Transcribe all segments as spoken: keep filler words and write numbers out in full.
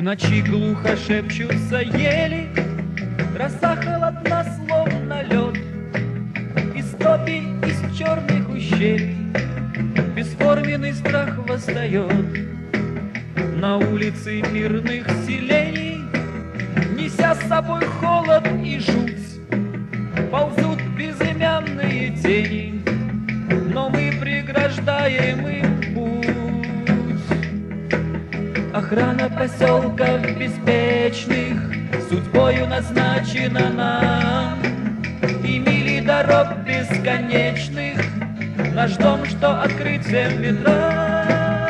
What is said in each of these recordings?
ночи глухо шепчутся ели, роса холодна, словно лед. Из топи, из черных ущелий бесформенный страх восстает. На улице мирных селений, неся с собой холод и жуть, ползут безымянные тени, но мы преграждаем им путь. Охрана поселков беспечных судьбою назначена нам, и мили дорог бесконечных наш дом, что открыт всем ветрам.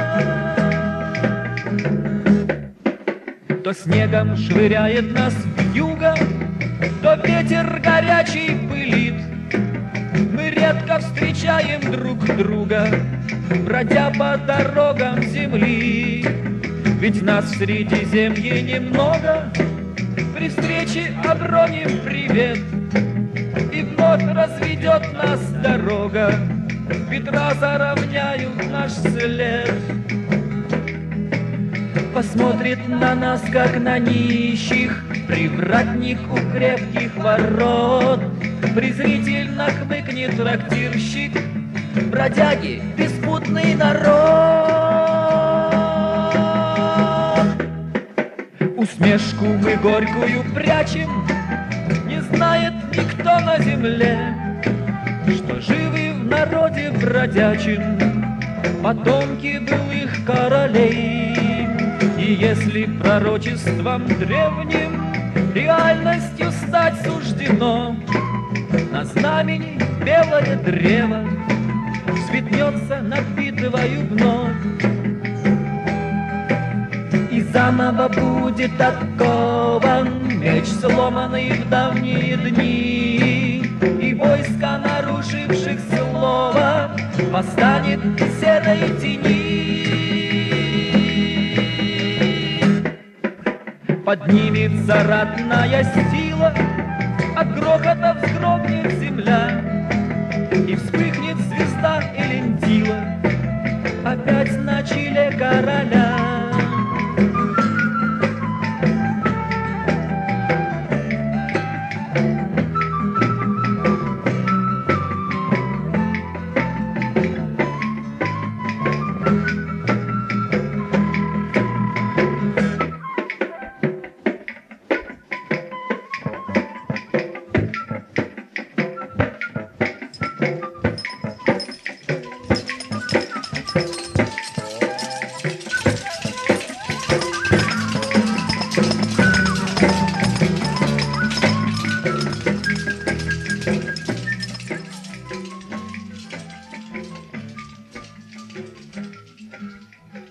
То снегом швыряет нас вьюга, то ветер горячий пылит. Мы редко встречаем друг друга, бродя по дорогам земли. Ведь нас в Средиземье немного, при встрече оброним привет, и вновь разведет нас дорога, ветра заровняют наш след. Посмотрит на нас, как на нищих, привратник у крепких ворот. Презрительно хмыкнет трактирщик, бродяги, беспутный народ. Усмешку мы горькую прячем, не знает никто на земле, что живы в народе бродячем потомки былых королей. И если пророчеством древним реальностью стать суждено, на знамени белое древо взметнется над битвою вновь. И заново будет откован меч, сломанный в давние дни, и войско, нарушивших слово, восстанет в серой тени. Поднимется ратная сила, от грохота